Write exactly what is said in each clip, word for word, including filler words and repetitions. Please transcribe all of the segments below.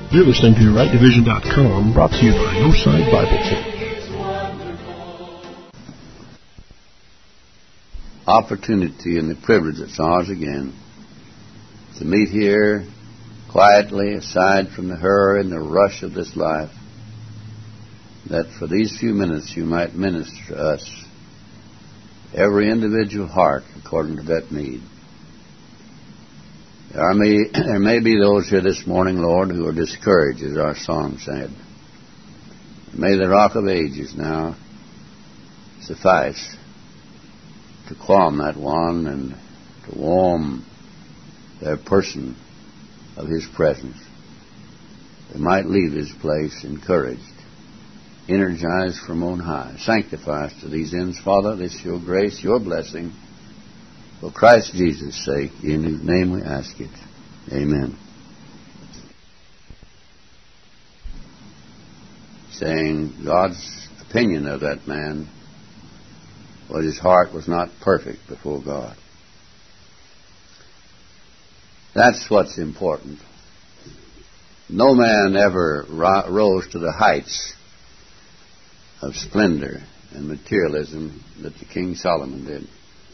You're listening to right division dot com, brought to you by Northside Bible Church. Opportunity and the privilege that's ours again to meet here quietly, aside from the hurry and the rush of this life, that for these few minutes you might minister to us, every individual heart according to that need. There may, there may be those here this morning, Lord, who are discouraged, as our song said. May the Rock of Ages now suffice to calm that one and to warm their person of His presence. They might leave His place encouraged, energized from on high. Sanctify us to these ends, Father. This your grace, your blessing, for Christ Jesus' sake, in whose name we ask it. Amen. Saying God's opinion of that man was his heart was not perfect before God. That's what's important. No man ever ro- rose to the heights of splendor and materialism that the King Solomon did.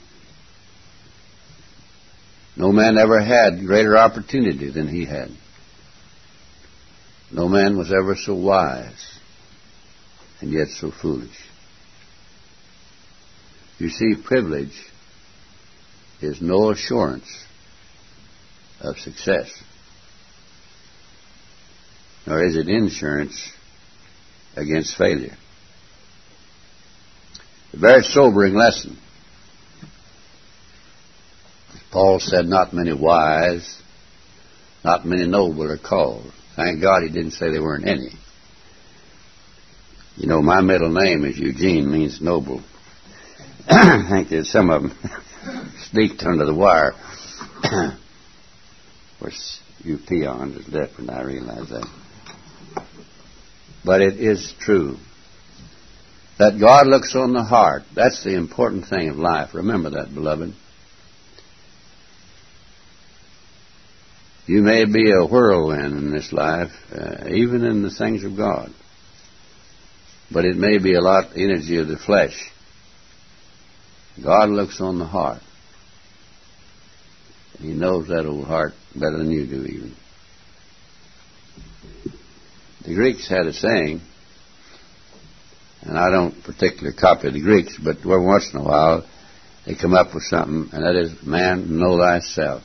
No man ever had greater opportunity than he had. No man was ever so wise and yet so foolish. You see, privilege is no assurance of success, nor is it insurance against failure. A very sobering lesson. Paul said, not many wise, not many noble are called. Thank God he didn't say there weren't any. You know, my middle name is Eugene, means noble. I think there's some of them sneaked under the wire. Of course, you peons is different, I realize that. But it is true that God looks on the heart. That's the important thing of life. Remember that, beloved. You may be a whirlwind in this life, uh, even in the things of God. But it may be a lot of energy of the flesh. God looks on the heart. He knows that old heart better than you do even. The Greeks had a saying, and I don't particularly copy the Greeks, but every once in a while they come up with something, and that is, man, know thyself.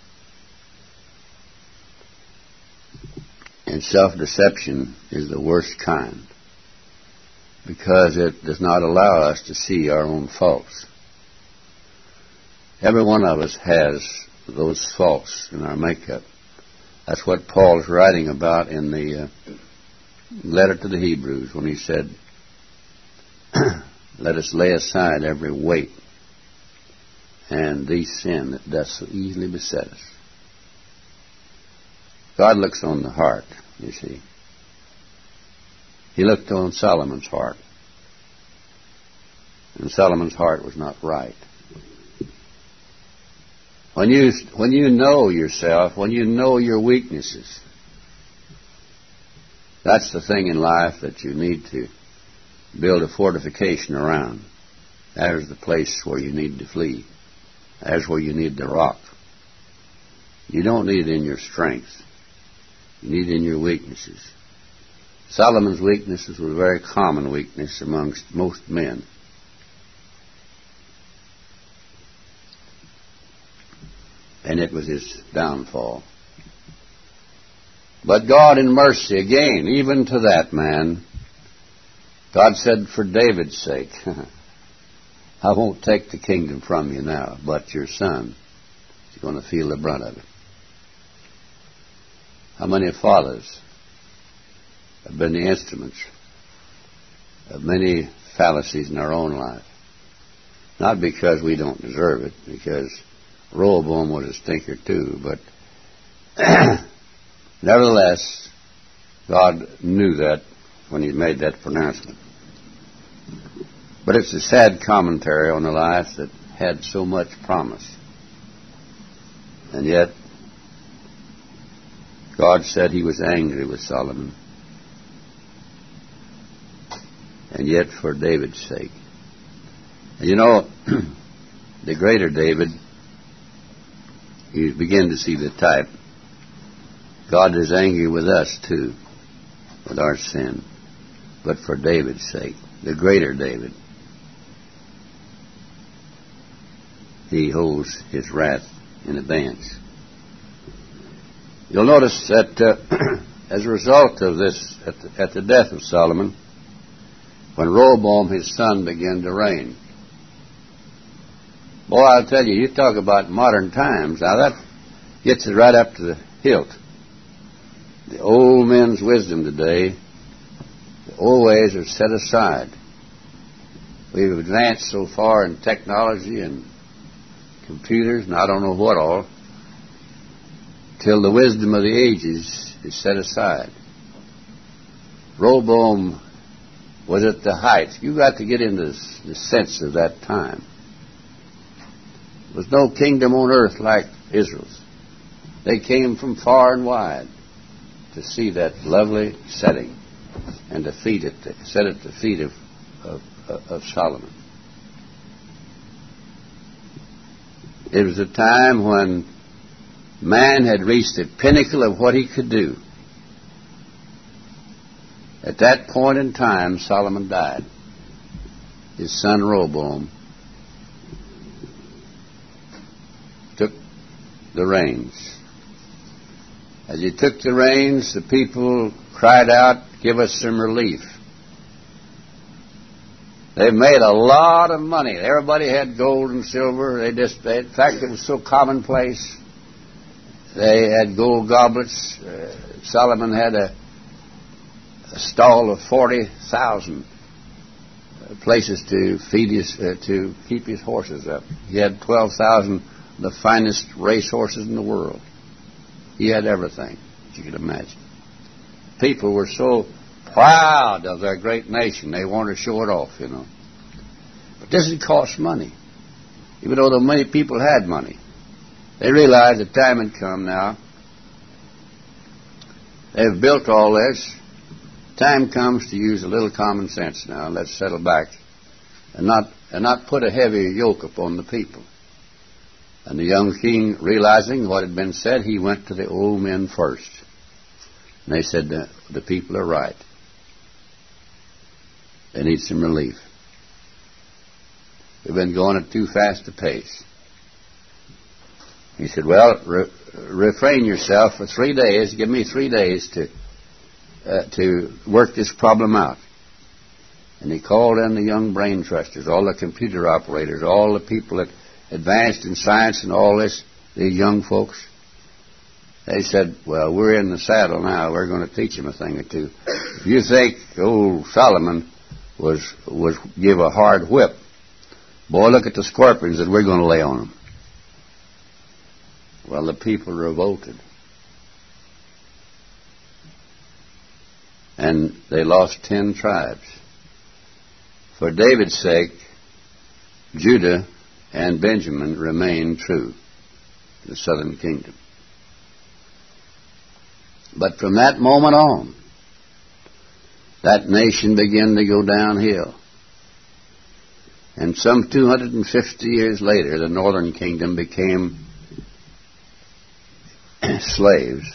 And self-deception is the worst kind, because it does not allow us to see our own faults. Every one of us has those faults in our makeup. That's what Paul is writing about in the uh, letter to the Hebrews when he said, let us lay aside every weight and the sin that doth so easily beset us. God looks on the heart, you see. He looked on Solomon's heart, and Solomon's heart was not right. When you, when you know yourself, when you know your weaknesses, that's the thing in life that you need to build a fortification around. That is the place where you need to flee. That's where you need the rock. You don't need it in your strength. You need it in your weaknesses. Solomon's weaknesses were a very common weakness amongst most men. And it was his downfall. But God in mercy, again, even to that man, God said, for David's sake, I won't take the kingdom from you now, but your son is going to feel the brunt of it. How many fathers have been the instruments of many fallacies in our own life? Not because we don't deserve it, because Rehoboam was a stinker too, but nevertheless, God knew that when He made that pronouncement. But it's a sad commentary on a life that had so much promise. And yet, God said He was angry with Solomon. And yet for David's sake. And you know, the greater David, you begin to see the type. God is angry with us too, with our sin. But for David's sake, the greater David, He holds His wrath in advance. You'll notice that uh, as a result of this, at the, at the death of Solomon, when Rehoboam, his son, began to reign. Boy, I'll tell you, you talk about modern times. Now that gets it right up to the hilt. The old men's wisdom today, the old ways are set aside. We've advanced so far in technology and computers and I don't know what all, till the wisdom of the ages is set aside. Rehoboam was at the height. You got to get into the sense of that time. There was no kingdom on earth like Israel's. They came from far and wide to see that lovely setting and to feed it, to set at the feet of, of, of Solomon. It was a time when man had reached the pinnacle of what he could do. At that point in time, Solomon died. His son Rehoboam took the reins. As he took the reins, the people cried out, "Give us some relief." They made a lot of money. Everybody had gold and silver. They just, they, in fact, it was so commonplace. They had gold goblets. Uh, Solomon had a, a stall of forty thousand places to feed his, uh, to keep his horses up. He had twelve thousand of the finest race horses in the world. He had everything that you could imagine. People were so proud of their great nation, they wanted to show it off, you know. But this would cost money. Even though many people had money, they realized the time had come now. They've built all this. Time comes to use a little common sense now. Let's settle back and not and not put a heavy yoke upon the people. And the young king, realizing what had been said, he went to the old men first. And they said, the, the people are right. They need some relief. We've been going at too fast a pace. He said, well, re- refrain yourself for three days. Give me three days to uh, to work this problem out. And he called in the young brain trusters, all the computer operators, all the people that advanced in science and all this, these young folks. They said, well, we're in the saddle now. We're going to teach them a thing or two. If you think old Solomon was was give a hard whip, boy, look at the scorpions that we're going to lay on them. Well, the people revolted. And they lost ten tribes. For David's sake, Judah and Benjamin remained true to the southern kingdom. But from that moment on, that nation began to go downhill. And some two hundred fifty years later, the northern kingdom became slaves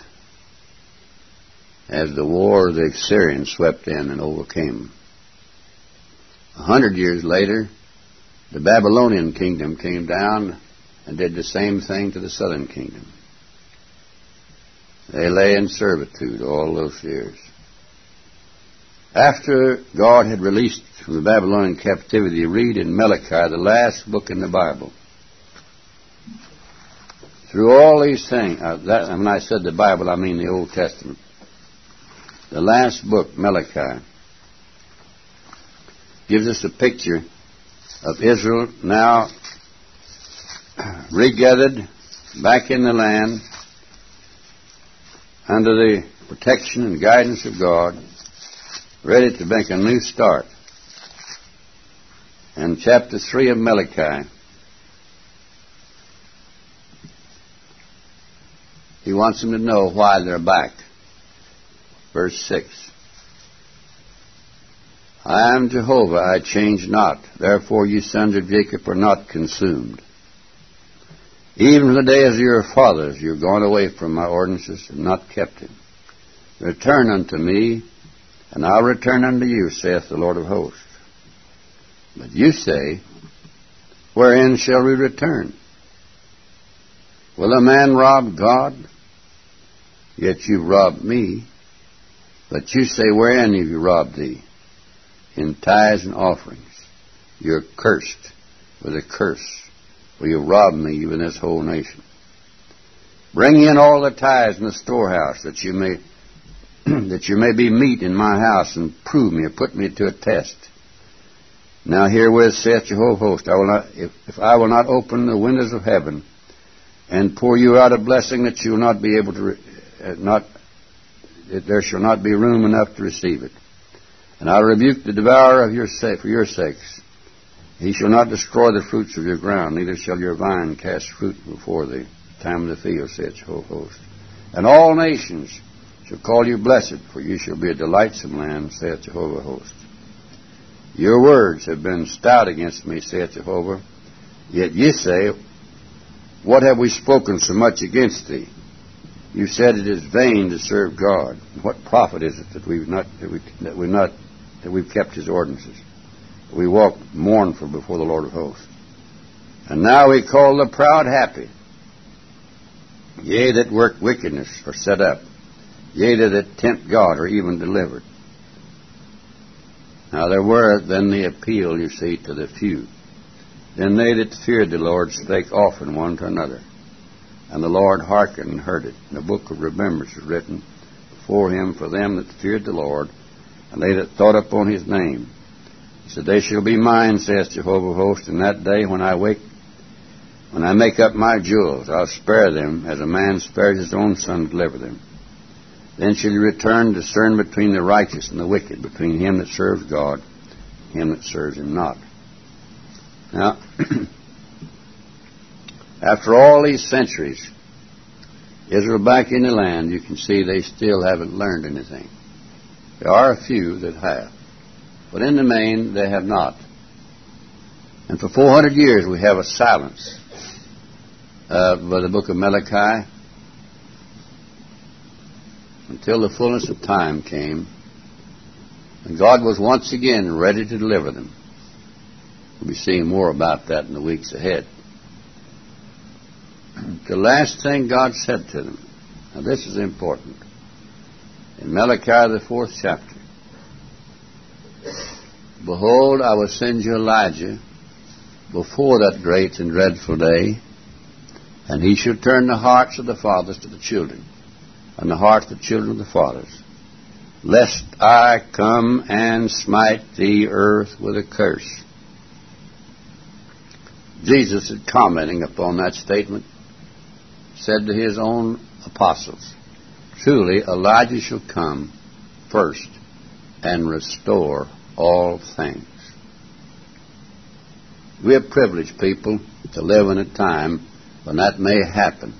as the war of the Assyrians swept in and overcame them. A hundred years later, the Babylonian kingdom came down and did the same thing to the southern kingdom. They lay in servitude all those years. After God had released from the Babylonian captivity, you read in Malachi, the last book in the Bible. Through all these things, uh, that, when I said the Bible, I mean the Old Testament. The last book, Malachi, gives us a picture of Israel now regathered back in the land under the protection and guidance of God, ready to make a new start. And chapter three of Malachi He wants them to know why they're back. Verse six. I am Jehovah, I change not. Therefore you sons of Jacob are not consumed. Even from the days of your fathers you have gone away from my ordinances and not kept them. Return unto me, and I'll return unto you, saith the Lord of hosts. But you say, wherein shall we return? Will a man rob God? Yet you robbed me. But you say, wherein have you robbed thee? In tithes and offerings. You're cursed with a curse, for you robbed me, even this whole nation. Bring in all the tithes in the storehouse, that you may that you may be meat in my house, and prove me, or put me to a test. Now herewith saith Jehovah of hosts, I will not, if, if I will not open the windows of heaven, and pour you out a blessing that you will not be able to, re, uh, not, that there shall not be room enough to receive it. And I rebuke the devourer of your sake, for your sakes. He shall not destroy the fruits of your ground, neither shall your vine cast fruit before the time of the field, saith Jehovah of hosts. And all nations shall call you blessed, for you shall be a delightsome land, saith Jehovah of hosts. Your words have been stout against me, saith Jehovah. Yet ye say, what have we spoken so much against thee? You said it is vain to serve God. What profit is it that we've not that we that we've not that we've kept His ordinances? We walk mournful before the Lord of hosts. And now we call the proud happy. Yea, that work wickedness are set up. Yea, that tempt God are even delivered. Now there were then the appeal, you see, to the few. Then they that feared the Lord spake often one to another. And the Lord hearkened and heard it. And the book of remembrance was written before him for them that feared the Lord, and they that thought upon his name. He said, they shall be mine, saith Jehovah of hosts, in that day when I wake, when I make up my jewels, I'll spare them, as a man spares his own son to deliver them. Then shall you return to discern between the righteous and the wicked, between him that serves God and him that serves him not. Now, after all these centuries, Israel back in the land, you can see they still haven't learned anything. There are a few that have, but in the main they have not. And for four hundred years we have a silence uh, by the book of Malachi until the fullness of time came, and God was once again ready to deliver them. We'll be seeing more about that in the weeks ahead. The last thing God said to them, now this is important, in Malachi the fourth chapter, behold, I will send you Elijah before that great and dreadful day, and he shall turn the hearts of the fathers to the children, and the hearts of the children to the fathers, lest I come and smite the earth with a curse. Jesus, in commenting upon that statement, said to his own apostles, truly Elijah shall come first and restore all things. We are privileged people to live in a time when that may happen.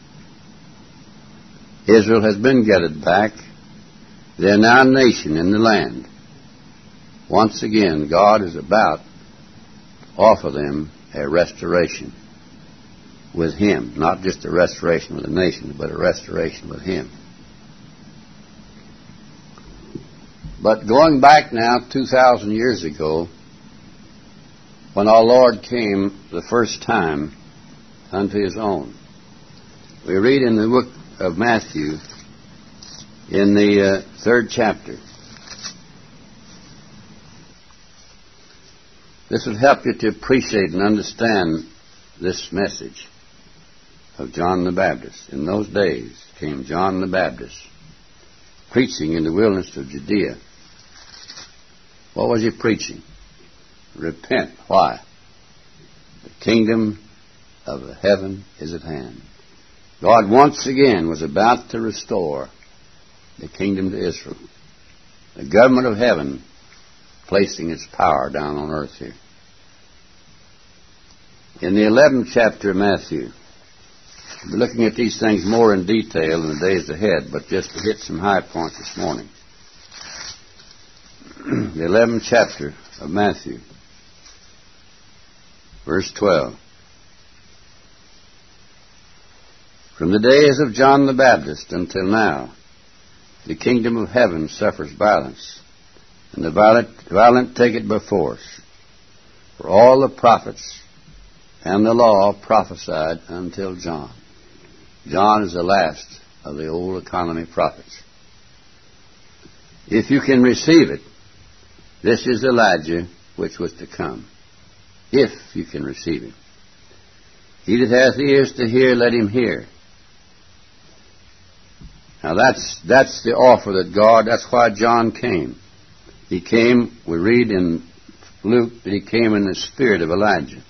Israel has been gathered back. They are now a nation in the land. Once again, God is about to offer them a restoration with Him. Not just a restoration with the nation, but a restoration with Him. But going back now two thousand years ago, when our Lord came the first time unto His own, we read in the book of Matthew, in the uh, third chapter. This will help you to appreciate and understand this message of John the Baptist. In those days came John the Baptist, preaching in the wilderness of Judea. What was he preaching? Repent. Why? The kingdom of heaven is at hand. God once again was about to restore the kingdom to Israel. The government of heaven placing its power down on earth here. In the eleventh chapter of Matthew, We'll be looking at these things more in detail in the days ahead, but just to hit some high points this morning. The eleventh chapter of Matthew, verse twelve. From the days of John the Baptist until now, the kingdom of heaven suffers violence, and the violent, violent take it by force. For all the prophets and the law prophesied until John. John is the last of the old economy prophets. If you can receive it, this is Elijah which was to come. If you can receive him. He that hath ears to hear, let him hear. Now that's that's the offer that God, that's why John came. He came, we read in Luke, that he came in the spirit of Elijah.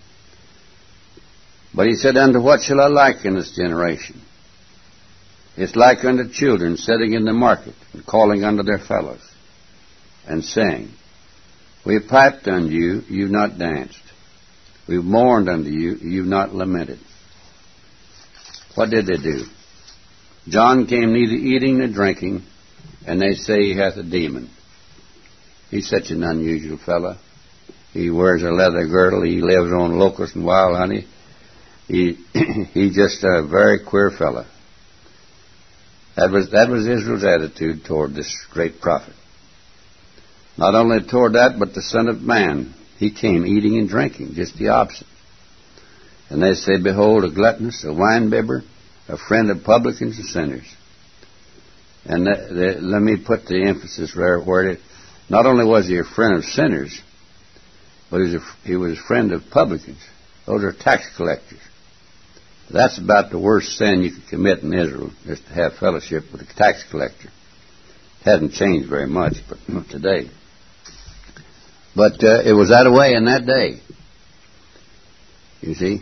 But he said, unto what shall I liken this generation? It's like unto children sitting in the market and calling unto their fellows and saying, we have piped unto you, you've not danced. We've mourned unto you, you've not lamented. What did they do? John came neither eating nor drinking, and they say he hath a demon. He's such an unusual fellow. He wears a leather girdle. He lives on locusts and wild honey. He he's just a very queer fellow. That was that was Israel's attitude toward this great prophet. Not only toward that, but the Son of Man. He came eating and drinking, just the opposite. And they say, behold, a gluttonous, a wine-bibber, a friend of publicans and sinners. And the, the, let me put the emphasis where, where it, not only was he a friend of sinners, but he was a, he was a friend of publicans. Those are tax collectors. That's about the worst sin you could commit in Israel, is to have fellowship with a tax collector. It hasn't changed very much, but not today. But uh, it was that way in that day. You see?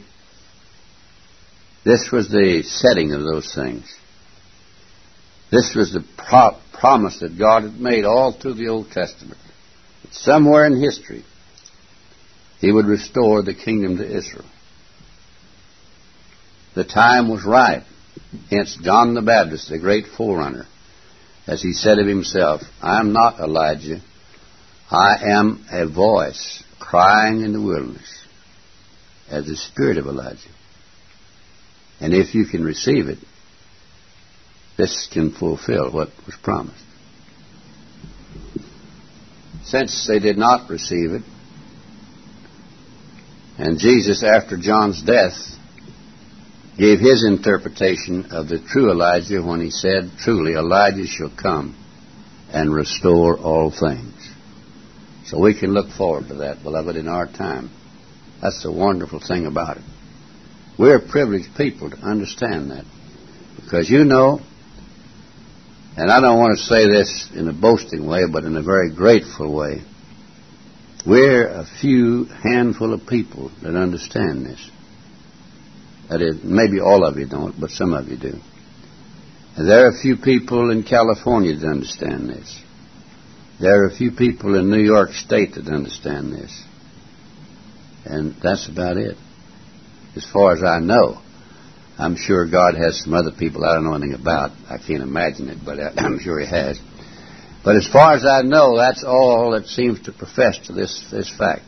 This was the setting of those things. This was the pro- promise that God had made all through the Old Testament. That somewhere in history, he would restore the kingdom to Israel. The time was right. Hence John the Baptist, the great forerunner, as he said of himself, I am not Elijah. I am a voice crying in the wilderness as the spirit of Elijah. And if you can receive it, this can fulfill what was promised. Since they did not receive it, and Jesus, after John's death, gave his interpretation of the true Elijah when he said, truly Elijah shall come and restore all things. So we can look forward to that, beloved, in our time. That's the wonderful thing about it. We're privileged people to understand that. Because you know, and I don't want to say this in a boasting way, but in a very grateful way, we're a few handful of people that understand this. That is, maybe all of you don't, but some of you do. And there are a few people in California that understand this. There are a few people in New York State that understand this. And that's about it. As far as I know. I'm sure God has some other people I don't know anything about. I can't imagine it, but I'm sure he has. But as far as I know, that's all that seems to profess to this, this fact.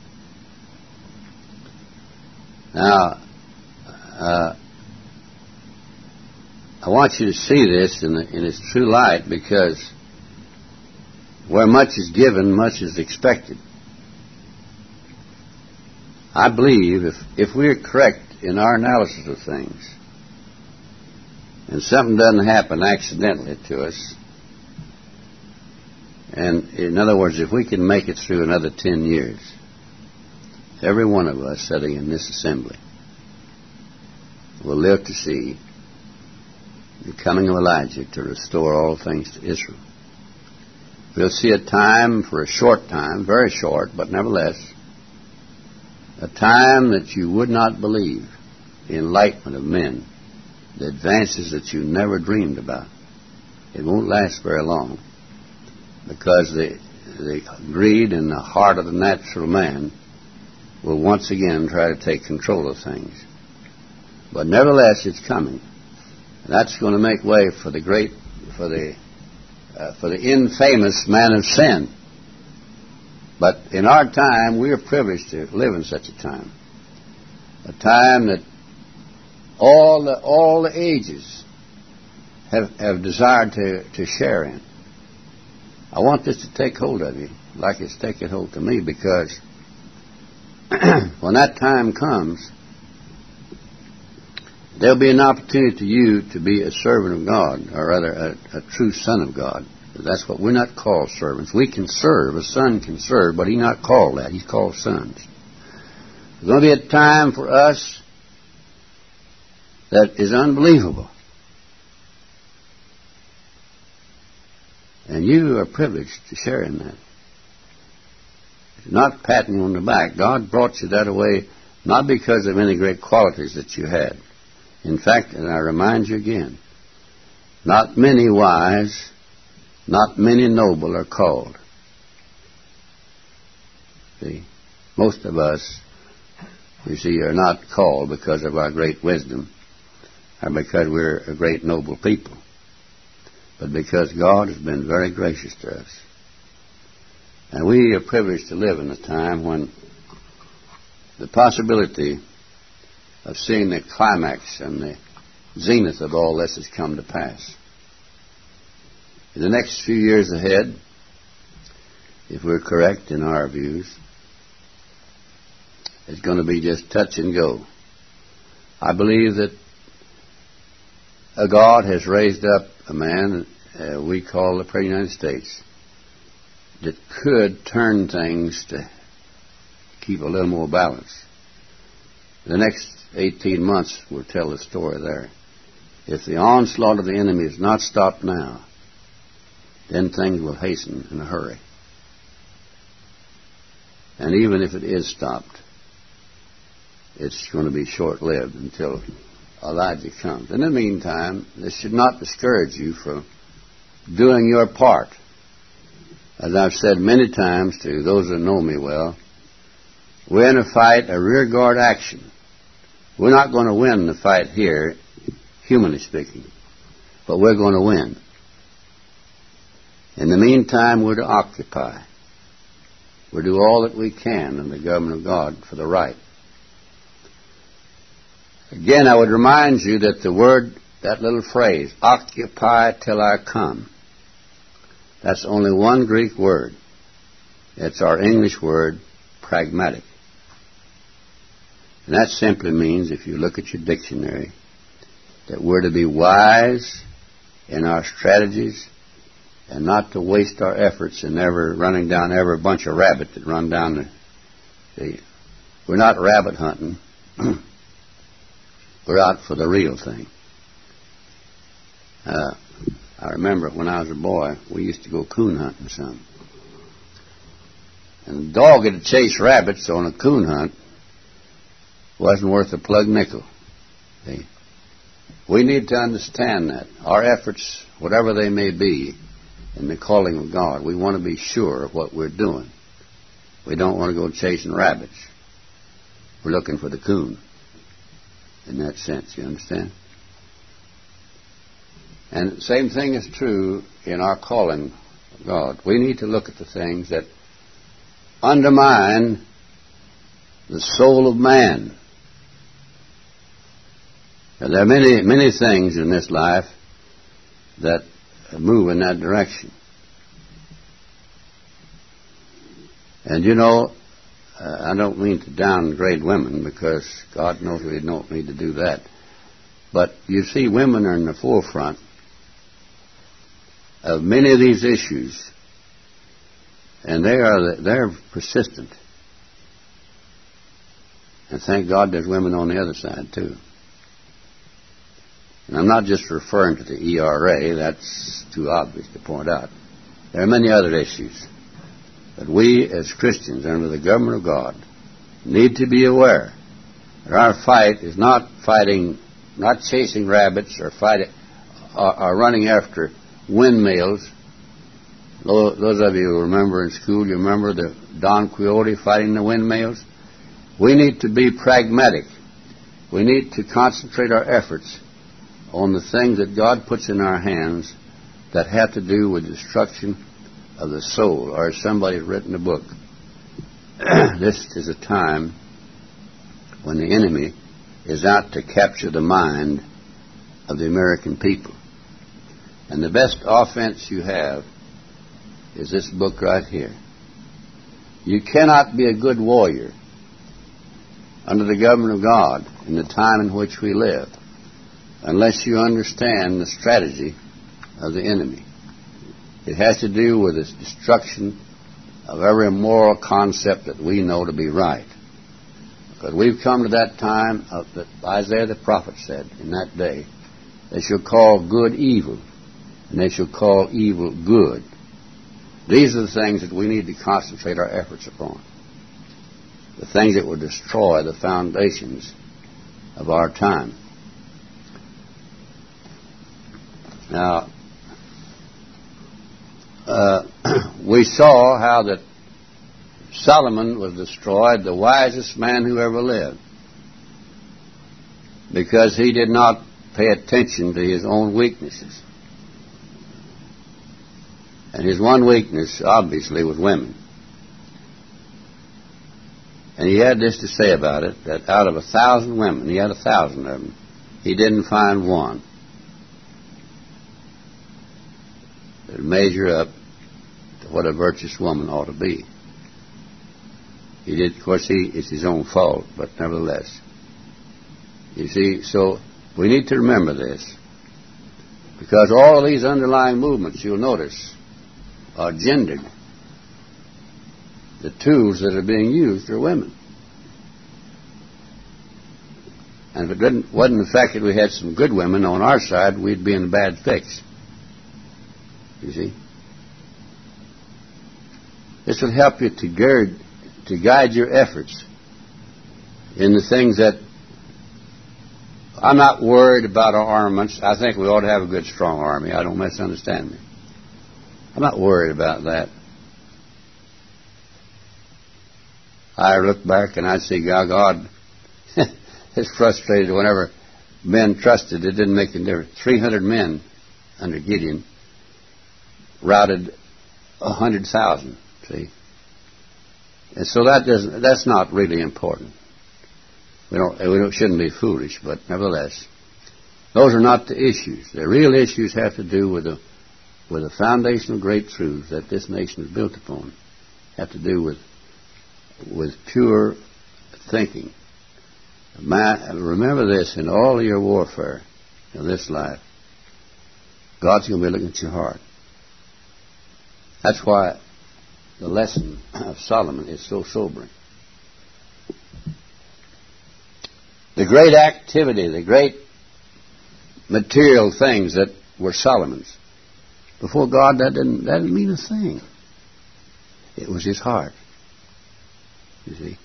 Now, uh, I want you to see this in, the, in its true light, because where much is given, much is expected. I believe if, if we're correct in our analysis of things, and something doesn't happen accidentally to us, and in other words, if we can make it through another ten years, every one of us sitting in this assembly will live to see the coming of Elijah to restore all things to Israel. We'll see a time, for a short time, very short, but nevertheless, a time that you would not believe, the enlightenment of men, the advances that you never dreamed about. It won't last very long, because the, the greed in the heart of the natural man will once again try to take control of things. But nevertheless, it's coming. And that's going to make way for the great, for the, uh, for the infamous man of sin. But in our time, we are privileged to live in such a time. A time that all the, all the ages have, have desired to, to share in. I want this to take hold of you like it's taken hold to me, because when that time comes, there'll be an opportunity to you to be a servant of God, or rather a, a true son of God. That's what we're not called servants. We can serve. A son can serve, but he's not called that. He's called sons. There's going to be a time for us that is unbelievable. And you are privileged to share in that. It's not patting you on the back. God brought you that way not because of any great qualities that you had. In fact, and I remind you again, not many wise, not many noble are called. See, most of us, you see, are not called because of our great wisdom or because we're a great noble people, but because God has been very gracious to us. And we are privileged to live in a time when the possibility of seeing the climax and the zenith of all this has come to pass. In the next few years ahead, if we're correct in our views, it's going to be just touch and go. I believe that a God has raised up a man uh, we call the President of the United States that could turn things to keep a little more balance. The next eighteen months will tell the story there. If the onslaught of the enemy is not stopped now, then things will hasten in a hurry. And even if it is stopped, it's going to be short-lived until Elijah comes. In the meantime, this should not discourage you from doing your part. As I've said many times to those that know me well, we're in a fight, a rearguard action. We're not going to win the fight here, humanly speaking, but we're going to win. In the meantime, we're to occupy. We're to do all that we can in the government of God for the right. Again, I would remind you that the word, that little phrase, occupy till I come, that's only one Greek word. It's our English word, pragmatic. And that simply means, if you look at your dictionary, that we're to be wise in our strategies and not to waste our efforts in ever running down every bunch of rabbit that run down the... See, we're not rabbit hunting. We're out for the real thing. Uh, I remember when I was a boy, we used to go coon hunting some. And the dog that chased rabbits on a coon hunt wasn't worth a plug nickel. See? We need to understand that. Our efforts, whatever they may be, in the calling of God, we want to be sure of what we're doing. We don't want to go chasing rabbits. We're looking for the coon. In that sense, you understand? And the same thing is true in our calling of God. We need to look at the things that undermine the soul of man. Now, there are many, many things in this life that move in that direction. And you know, uh, I don't mean to downgrade women, because God knows we don't need to do that. But you see, women are in the forefront of many of these issues, and they are they're persistent. And thank God there's women on the other side too. And I'm not just referring to the E R A, that's too obvious to point out. There are many other issues. But we as Christians under the government of God need to be aware that our fight is not fighting, not chasing rabbits or fighting, or, or running after windmills. Those of you who remember in school, you remember the Don Quixote fighting the windmills? We need to be pragmatic. we need to concentrate our efforts on the things that God puts in our hands that have to do with destruction of the soul. Or as somebody's written a book, this is a time when the enemy is out to capture the mind of the American people. And the best offense you have is this book right here. You cannot be a good warrior under the government of God in the time in which we live unless you understand the strategy of the enemy. It has to do with the destruction of every moral concept that we know to be right. Because we've come to that time of that Isaiah the prophet said in that day, they shall call good evil, and they shall call evil good. These are the things that we need to concentrate our efforts upon. The things that will destroy the foundations of our time. Now, uh, we saw how that Solomon was destroyed, the wisest man who ever lived, because he did not pay attention to his own weaknesses. And his one weakness, obviously, was women. And he had this to say about it, that out of a thousand women, he had a thousand of them, he didn't find one that would measure up to what a virtuous woman ought to be. He did, of course, he, it's his own fault, but nevertheless. You see, so we need to remember this, because all of these underlying movements, you'll notice, are gendered. The tools that are being used are women. And if it didn't, wasn't the fact that we had some good women on our side, we'd be in a bad fix. You see? This will help you to guide, to guide your efforts in the things that I'm not worried about our armaments. I think we ought to have a good, strong army. I don't misunderstand me. I'm not worried about that. I look back and I see how God is frustrated whenever men trusted. It didn't make any difference. three hundred men under Gideon routed one hundred thousand, see? And so that doesn't, that's not really important. We don't, we don't, shouldn't be foolish, but nevertheless, those are not the issues. The real issues have to do with the with the foundational great truths that this nation is built upon. Have to do with with pure thinking. Man, remember this, in all of your warfare of this life, God's going to be looking at your heart. That's why the lesson of Solomon is so sobering. The great activity, the great material things that were Solomon's, before God, that didn't, that didn't mean a thing. It was his heart. You see?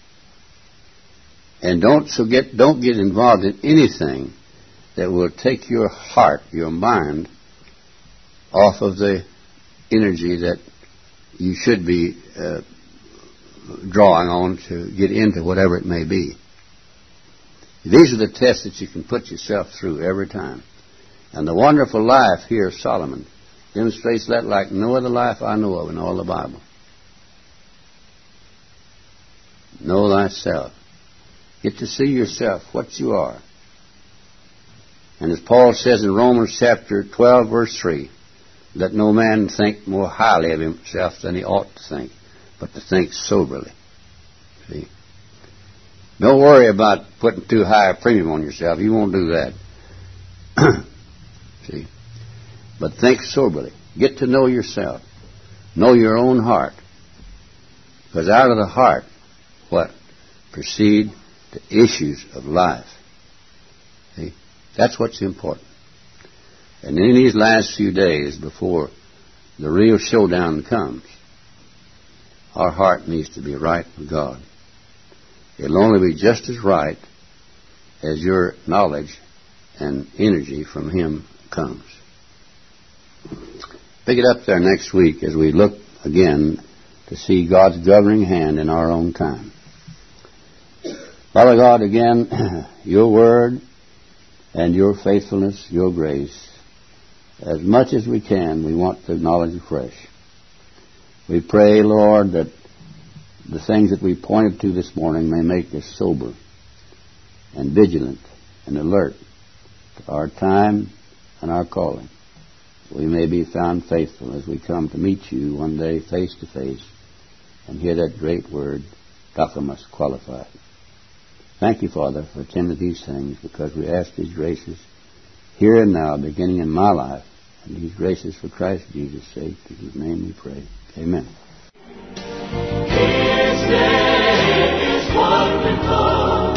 And don't so get don't get involved in anything that will take your heart, your mind, off of the energy that you should be uh, drawing on to get into whatever it may be. These are the tests that you can put yourself through every time. And the wonderful life here of Solomon demonstrates that like no other life I know of in all the Bible. Know thyself. Get to see yourself, what you are. And as Paul says in Romans chapter twelve, verse three, let no man think more highly of himself than he ought to think, but to think soberly. See? Don't worry about putting too high a premium on yourself. You won't do that. See? But think soberly. Get to know yourself. Know your own heart. Because out of the heart, what? Proceed the issues of life. See? That's what's important. And in these last few days before the real showdown comes, our heart needs to be right with God. It'll only be just as right as your knowledge and energy from Him comes. Pick it up there next week as we look again to see God's governing hand in our own time. Father God, again, your word and your faithfulness, your grace, as much as we can, we want to acknowledge afresh. We pray, Lord, that the things that we pointed to this morning may make us sober and vigilant and alert to our time and our calling. We may be found faithful as we come to meet you one day face to face and hear that great word, Docomus qualified. Thank you, Father, for attending these things, because we ask these graces here and now, beginning in my life, and these graces for Christ Jesus' sake, in whose name we pray. Amen. His name is wonderful,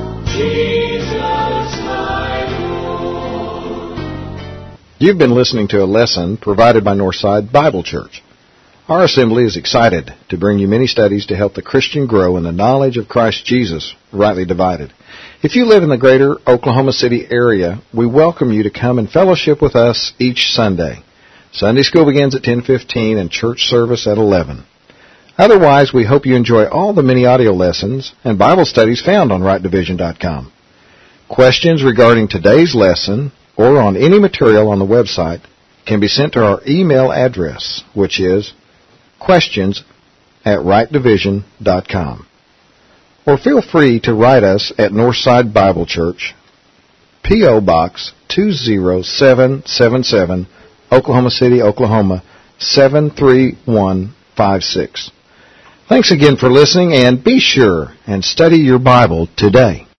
Jesus my Lord. You've been listening to a lesson provided by Northside Bible Church. Our assembly is excited to bring you many studies to help the Christian grow in the knowledge of Christ Jesus, rightly divided. If you live in the greater Oklahoma City area, we welcome you to come and fellowship with us each Sunday. Sunday school begins at ten fifteen and church service at eleven. Otherwise, we hope you enjoy all the many audio lessons and Bible studies found on right division dot com. Questions regarding today's lesson or on any material on the website can be sent to our email address, which is questions at right division dot com. Or feel free to write us at Northside Bible Church, P O. Box two zero seven seven seven, Oklahoma City, Oklahoma seven three one five six. Thanks again for listening, and be sure and study your Bible today.